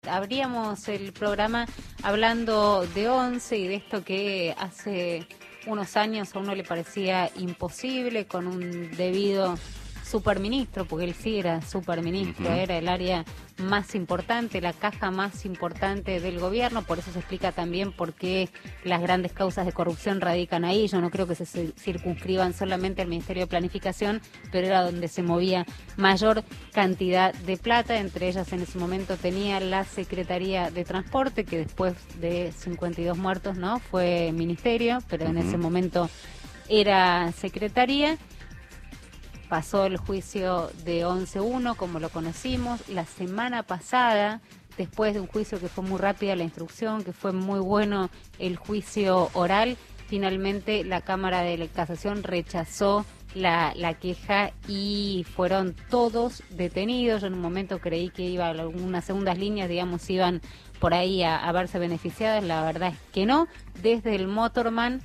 Abríamos el programa hablando de ONCE y de esto que hace unos años a uno le parecía imposible, con un debido superministro, porque él sí era superministro, era el área más importante, la caja más importante del gobierno. Por eso se explica también por qué las grandes causas de corrupción radican ahí. Yo no creo que se circunscriban solamente al Ministerio de Planificación, pero era donde se movía mayor cantidad de plata. Entre ellas, en ese momento tenía la Secretaría de Transporte, que después de 52 muertos no fue ministerio, pero en ese momento era secretaría. Pasó el juicio de 11-1, como lo conocimos. La semana pasada, después de un juicio que fue muy rápida la instrucción, que fue muy bueno el juicio oral, finalmente la Cámara de Casación rechazó la queja y fueron todos detenidos. Yo en un momento creí que iba a algunas segundas líneas, digamos, iban por ahí a verse beneficiadas. La verdad es que no. Desde el motorman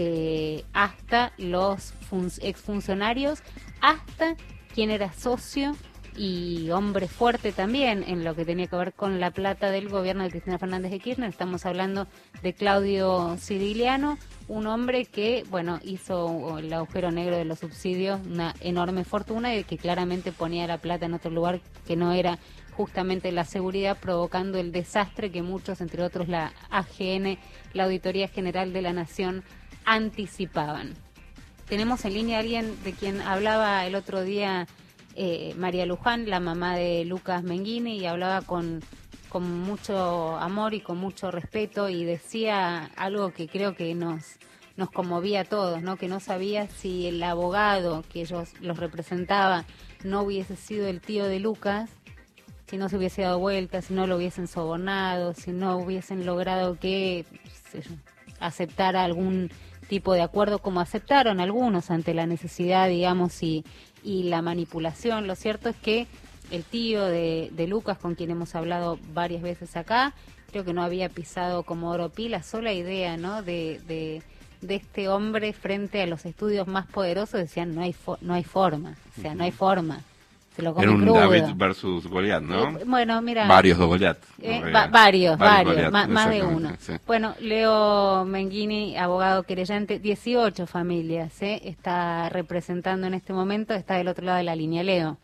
hasta los exfuncionarios, hasta quien era socio y hombre fuerte también en lo que tenía que ver con la plata del gobierno de Cristina Fernández de Kirchner. Estamos hablando de Claudio Sirigliano, un hombre que, bueno, hizo el agujero negro de los subsidios, una enorme fortuna, y que claramente ponía la plata en otro lugar que no era justamente la seguridad, provocando el desastre que muchos, entre otros la AGN, la Auditoría General de la Nación, anticipaban. Tenemos en línea a alguien de quien hablaba el otro día María Luján, la mamá de Lucas Mengini, y hablaba con mucho amor y con mucho respeto, y decía algo que creo que nos conmovía a todos, ¿no? Que no sabía si el abogado que ellos los representaba no hubiese sido el tío de Lucas, si no se hubiese dado vuelta, si no lo hubiesen sobornado, si no hubiesen logrado que aceptara algún tipo de acuerdo, como aceptaron algunos ante la necesidad, digamos, y la manipulación. Lo cierto es que el tío de Lucas, con quien hemos hablado varias veces acá, creo que no había pisado como oro pi. La sola idea, ¿no?, de este hombre frente a los estudios más poderosos, decían no hay forma, o sea, no hay forma. Se lo come Era un crudo. David versus Goliat, ¿no? Bueno, mira. Varios de Goliat. Varios, Goliat, más de uno. Sí. Bueno, Leo Mengini, abogado querellante, 18 familias, está representando en este momento, está del otro lado de la línea. Leo.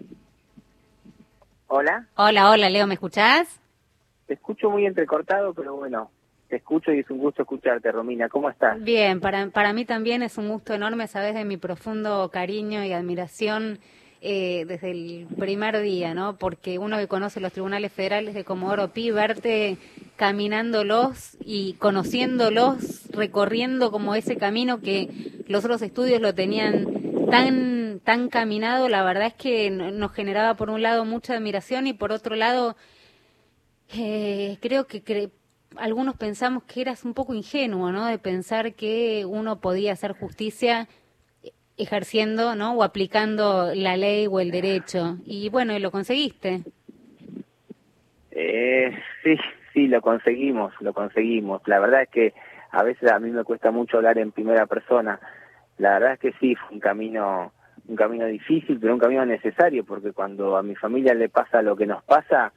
Hola. Hola, Leo, ¿me escuchás? Te escucho muy entrecortado, pero bueno, te escucho y es un gusto escucharte, Romina. ¿Cómo estás? Bien, para mí también es un gusto enorme, sabes de mi profundo cariño y admiración desde el primer día, ¿no? Porque uno que conoce los tribunales federales de Comodoro Pi, verte caminándolos y conociéndolos, recorriendo como ese camino que los otros estudios lo tenían tan caminado, la verdad es que nos generaba por un lado mucha admiración y por otro lado creo que algunos pensamos que eras un poco ingenuo, ¿no? De pensar que uno podía hacer justicia ejerciendo, ¿no?, o aplicando la ley o el derecho. Y bueno, lo conseguiste. Sí, lo conseguimos. La verdad es que a veces a mí me cuesta mucho hablar en primera persona. La verdad es que sí, fue un camino difícil, pero un camino necesario, porque cuando a mi familia le pasa lo que nos pasa,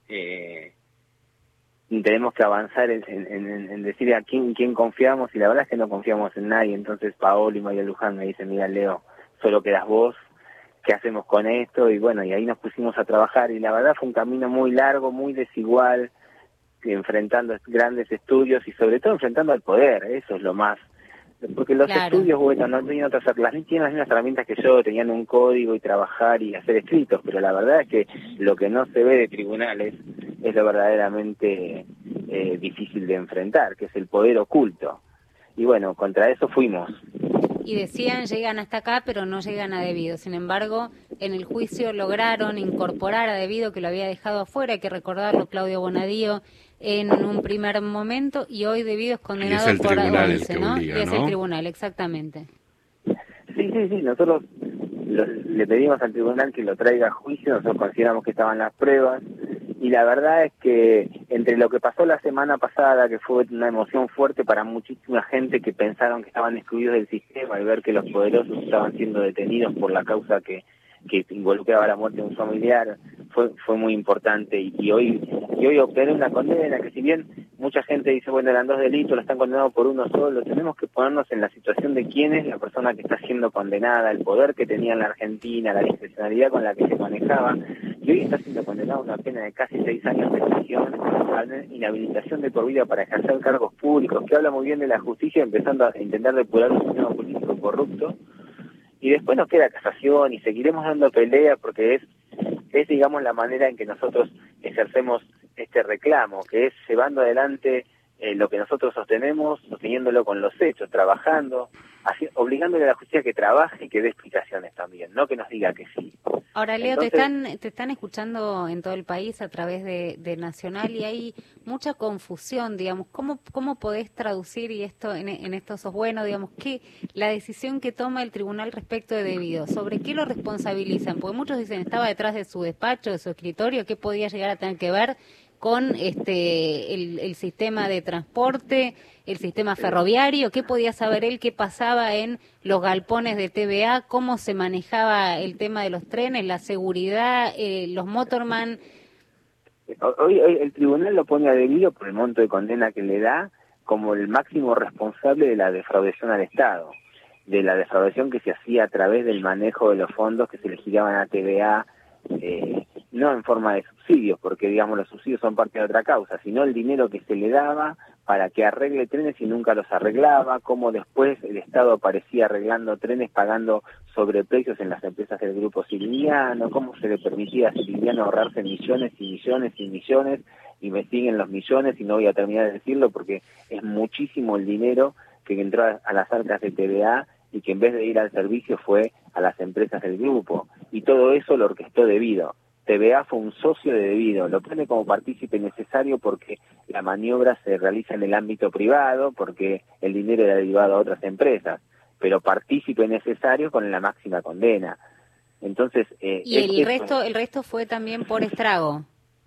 tenemos que avanzar en decir a quién confiamos, y la verdad es que no confiamos en nadie. Entonces Paolo y María Luján me dicen, mira, Leo, solo quedas vos, ¿qué hacemos con esto? Y bueno, y ahí nos pusimos a trabajar, y la verdad fue un camino muy largo, muy desigual, enfrentando grandes estudios y sobre todo enfrentando al poder. Eso es lo más, porque los estudios, bueno, no tenían las mismas herramientas que yo, tenían un código y trabajar y hacer escritos, pero la verdad es que lo que no se ve de tribunales es lo verdaderamente difícil de enfrentar, que es el poder oculto. Y bueno, contra eso fuimos. Y decían, llegan hasta acá, pero no llegan a debido. Sin embargo, en el juicio lograron incorporar a debido, que lo había dejado afuera. Hay que recordarlo, Claudio Bonadío, en un primer momento, y hoy debido es condenado por 11, ¿no? Y es el tribunal, exactamente. Sí, nosotros le pedimos al tribunal que lo traiga a juicio. Nosotros consideramos que estaban las pruebas, y la verdad es que entre lo que pasó la semana pasada, que fue una emoción fuerte para muchísima gente que pensaron que estaban excluidos del sistema, al ver que los poderosos estaban siendo detenidos por la causa que que involucraba la muerte de un familiar, fue muy importante, y hoy obtener una condena que, si bien mucha gente dice, bueno, eran 2 delitos, lo están condenados por uno solo, tenemos que ponernos en la situación de quién es la persona que está siendo condenada, el poder que tenía en la Argentina, la discrecionalidad con la que se manejaba, y hoy está siendo condenado a una pena de casi 6 años de prisión, a una inhabilitación de por vida para ejercer cargos públicos, que habla muy bien de la justicia, empezando a intentar depurar un sistema político corrupto. Y después nos queda casación y seguiremos dando pelea, porque es digamos la manera en que nosotros ejercemos este reclamo, que es llevando adelante lo que nosotros sostenemos, sosteniéndolo con los hechos, trabajando, obligándole a la justicia que trabaje y que dé explicaciones también, no que nos diga que sí. Ahora, Leo, Entonces, te están escuchando en todo el país a través de Nacional, y hay mucha confusión, digamos. ¿Cómo podés traducir, y esto en esto sos bueno, digamos, que la decisión que toma el tribunal respecto de debido, sobre qué lo responsabilizan? Porque muchos dicen, estaba detrás de su despacho, de su escritorio, ¿qué podía llegar a tener que ver con el sistema de transporte, el sistema ferroviario? ¿Qué podía saber él qué pasaba en los galpones de TVA? ¿Cómo se manejaba el tema de los trenes, la seguridad, los motorman? Hoy el tribunal lo pone a debido por el monto de condena que le da como el máximo responsable de la defraudación al Estado, de la defraudación que se hacía a través del manejo de los fondos que se le giraban a TVA, no en forma de subsidios, porque digamos los subsidios son parte de otra causa, sino el dinero que se le daba para que arregle trenes y nunca los arreglaba, como después el Estado aparecía arreglando trenes pagando sobreprecios en las empresas del grupo Siciliano, cómo se le permitía a Siciliano ahorrarse millones y millones y millones, y me siguen los millones, y no voy a terminar de decirlo porque es muchísimo el dinero que entró a las arcas de TVA y que en vez de ir al servicio fue a las empresas del grupo, y todo eso lo orquestó Debido. TVA fue un socio de Debido, lo pone como partícipe necesario porque la maniobra se realiza en el ámbito privado, porque el dinero era derivado a otras empresas, pero partícipe necesario con la máxima condena. Entonces, y el resto fue también por estrago.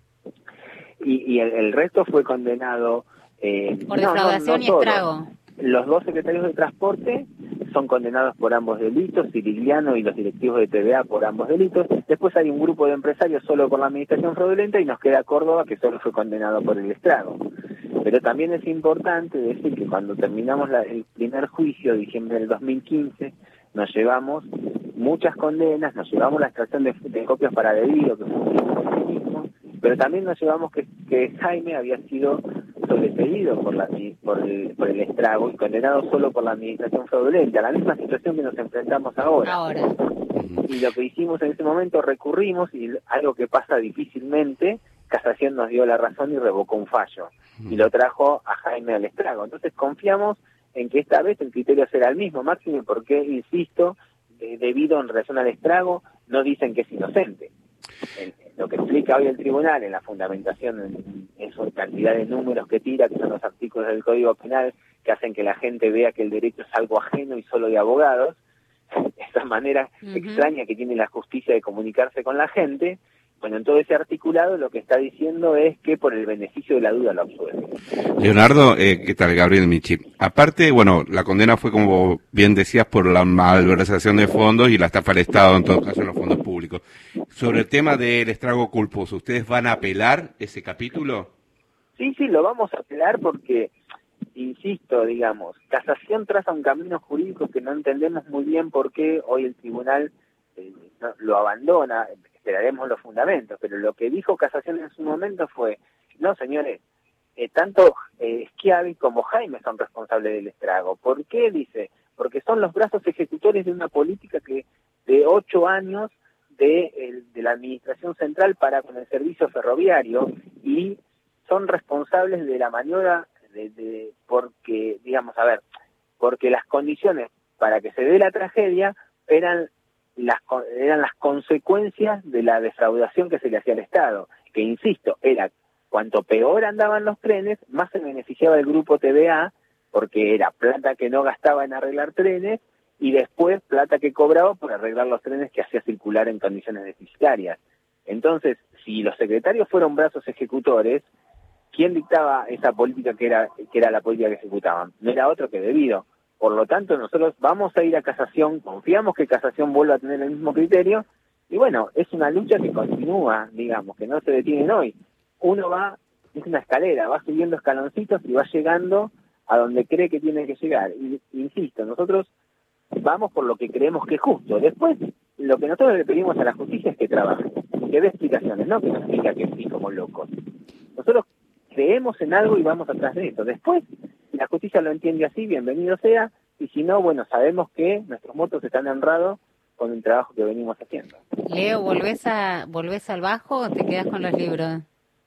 Y el resto fue condenado por defraudación y estrago. Los 2 secretarios de transporte son condenados por ambos delitos, Sirigliano y los directivos de TVA por ambos delitos. Después hay un grupo de empresarios solo por la administración fraudulenta, y nos queda Córdoba, que solo fue condenado por el estrago. Pero también es importante decir que cuando terminamos el primer juicio, diciembre del 2015, nos llevamos muchas condenas, nos llevamos la extracción de copias para Debido, que fue un mismo, pero también nos llevamos que Jaime había sido sobrepedido por el estrago y condenado solo por la administración fraudulenta, la misma situación que nos enfrentamos ahora. Y lo que hicimos en ese momento, recurrimos, y algo que pasa difícilmente, Casación nos dio la razón y revocó un fallo, y lo trajo a Jaime al estrago. Entonces confiamos en que esta vez el criterio será el mismo, máximo, porque, insisto, Debido en relación al estrago no dicen que es inocente. Lo que explica hoy el tribunal en la fundamentación, en su cantidad de números que tira, que son los artículos del Código Penal, que hacen que la gente vea que el derecho es algo ajeno y solo de abogados, esa manera extraña que tiene la justicia de comunicarse con la gente. Bueno, en todo ese articulado lo que está diciendo es que por el beneficio de la duda lo absuelve. Leonardo, ¿qué tal? Gabriel Michi. Aparte, bueno, la condena fue, como bien decías, por la malversación de fondos y la estafa al Estado, en todo caso, en los fondos públicos. Sobre el tema del estrago culposo, ¿ustedes van a apelar ese capítulo? Sí, lo vamos a apelar porque, insisto, digamos, Casación traza un camino jurídico que no entendemos muy bien por qué hoy el tribunal lo abandona. Esperaremos los fundamentos, pero lo que dijo Casación en su momento fue, no señores, tanto Schiavi como Jaime son responsables del estrago. ¿Por qué? Dice, porque son los brazos ejecutores de una política que de 8 años de la administración central para con el servicio ferroviario, y son responsables de la maniobra porque, digamos, porque las condiciones para que se dé la tragedia eran las consecuencias de la defraudación que se le hacía al Estado, que, insisto, era cuanto peor andaban los trenes, más se beneficiaba el grupo TVA, porque era plata que no gastaba en arreglar trenes, y después plata que cobraba por arreglar los trenes que hacía circular en condiciones deficitarias. Entonces, si los secretarios fueron brazos ejecutores, ¿quién dictaba esa política que era la política que ejecutaban? No era otro que Debido. Por lo tanto, nosotros vamos a ir a Casación, confiamos que Casación vuelva a tener el mismo criterio, Y bueno, es una lucha que continúa, digamos, que no se detiene hoy. Uno va, es una escalera, va subiendo escaloncitos y va llegando a donde cree que tiene que llegar. Y insisto, nosotros vamos por lo que creemos que es justo. Después, lo que nosotros le pedimos a la justicia es que trabaje, que dé explicaciones, no que nos diga que sí como locos. Nosotros creemos en algo y vamos atrás de eso. Después, si la justicia lo entiende así, bienvenido sea, y si no, bueno, sabemos que nuestros votos están honrados con el trabajo que venimos haciendo. Leo, ¿volvés al bajo o te quedás con los libros?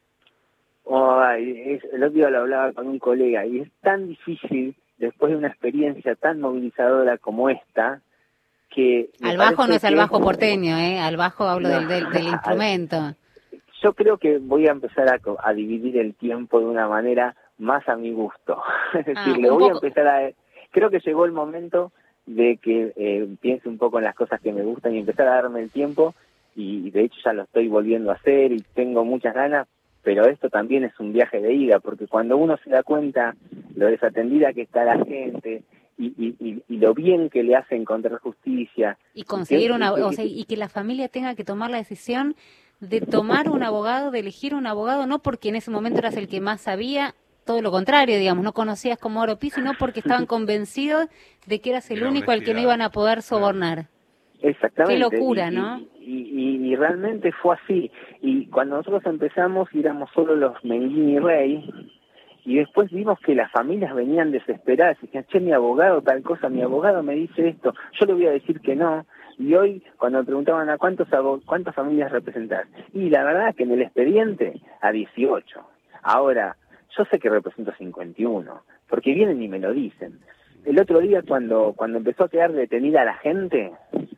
El otro día lo hablaba con un colega, y es tan difícil, después de una experiencia tan movilizadora como esta, que... Al bajo no es al bajo porteño, al bajo hablo no, del instrumento. Yo creo que voy a empezar a dividir el tiempo de una manera más a mi gusto. Es decir, le voy a empezar a... Creo que llegó el momento de que piense un poco en las cosas que me gustan y empezar a darme el tiempo, y de hecho ya lo estoy volviendo a hacer y tengo muchas ganas, pero esto también es un viaje de ida, porque cuando uno se da cuenta lo desatendida que está la gente y lo bien que le hace encontrar justicia. Y conseguir y que la familia tenga que tomar la decisión de tomar un abogado, de elegir un abogado, no porque en ese momento eras el que más sabía, todo lo contrario, digamos, no conocías como Oro Pi, sino porque estaban convencidos de que eras el único al que no iban a poder sobornar. Exactamente. Qué locura, ¿no? Y realmente fue así. Y cuando nosotros empezamos, éramos solo los Menguini Rey, y después vimos que las familias venían desesperadas y decían, che, mi abogado tal cosa, mi abogado me dice esto, yo le voy a decir que no. Y hoy, cuando me preguntaban a cuántas familias representar, y la verdad es que en el expediente a 18. Ahora, yo sé que represento 51, porque vienen y me lo dicen. El otro día, cuando empezó a quedar detenida la gente,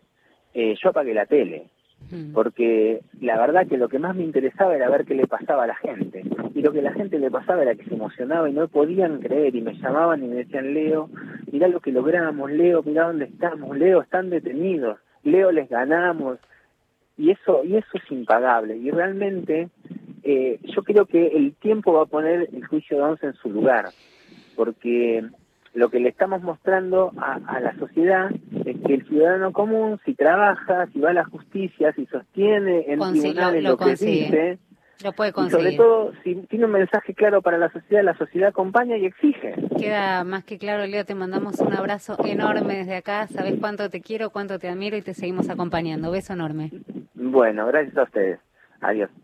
yo apagué la tele, porque la verdad que lo que más me interesaba era ver qué le pasaba a la gente, y lo que a la gente le pasaba era que se emocionaba y no podían creer, y me llamaban y me decían, Leo, mirá lo que logramos, Leo, mirá dónde estamos, Leo, están detenidos, Leo, les ganamos, y eso es impagable, y realmente yo creo que el tiempo va a poner el juicio de 11 en su lugar, porque lo que le estamos mostrando a la sociedad es que el ciudadano común, si trabaja, si va a la justicia, si sostiene en tribunales lo que dice, lo puede conseguir. Y sobre todo, si tiene un mensaje claro para la sociedad acompaña y exige. Queda más que claro, Leo, te mandamos un abrazo enorme desde acá, sabes cuánto te quiero, cuánto te admiro y te seguimos acompañando. Beso enorme. Bueno, gracias a ustedes. Adiós.